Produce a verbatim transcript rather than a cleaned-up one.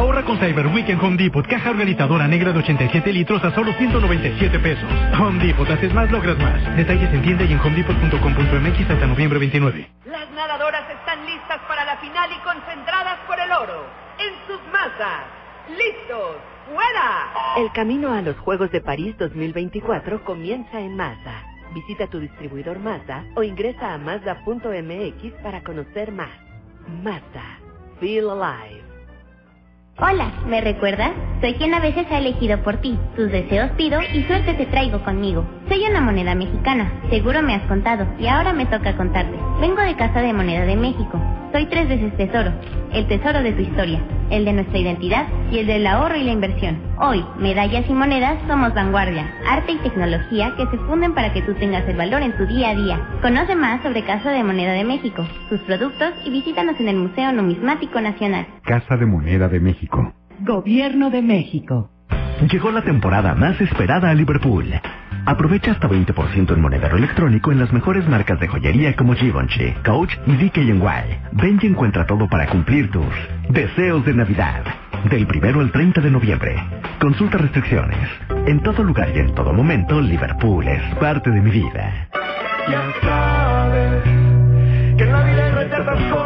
Ahorra con Cyber Week en Home Depot. Caja organizadora negra de ochenta y siete litros a solo ciento noventa y siete pesos. Home Depot, haces más, logras más. Detalles en tienda y en home depot punto com punto m x hasta noviembre veintinueve. Las nadadoras están listas para la final y concentradas por el oro. En sus mazas. ¡Listos! ¡Fuera! El camino a los Juegos de París dos mil veinticuatro comienza en Mazda. Visita tu distribuidor Mazda o ingresa a mazda punto m x para conocer más. Mazda. Feel alive. Hola, ¿me recuerdas? Soy quien a veces ha elegido por ti. Tus deseos pido y suerte te traigo conmigo. Soy una moneda mexicana. Seguro me has contado y ahora me toca contarte. Vengo de Casa de Moneda de México. Soy tres veces tesoro. El tesoro de tu historia, el de nuestra identidad y el del ahorro y la inversión. Hoy, medallas y monedas somos vanguardia, arte y tecnología que se funden para que tú tengas el valor en tu día a día. Conoce más sobre Casa de Moneda de México, sus productos y visítanos en el Museo Numismático Nacional. Casa de Moneda de México. Gobierno de México. Llegó la temporada más esperada a Liverpool. Aprovecha hasta veinte por ciento en monedero electrónico en las mejores marcas de joyería como Givenchy, Coach y D K N Y. Ven y encuentra todo para cumplir tus deseos de Navidad. Del primero al treinta de noviembre. Consulta restricciones. En todo lugar y en todo momento, Liverpool es parte de mi vida. Ya sabes que en la vida hay recetas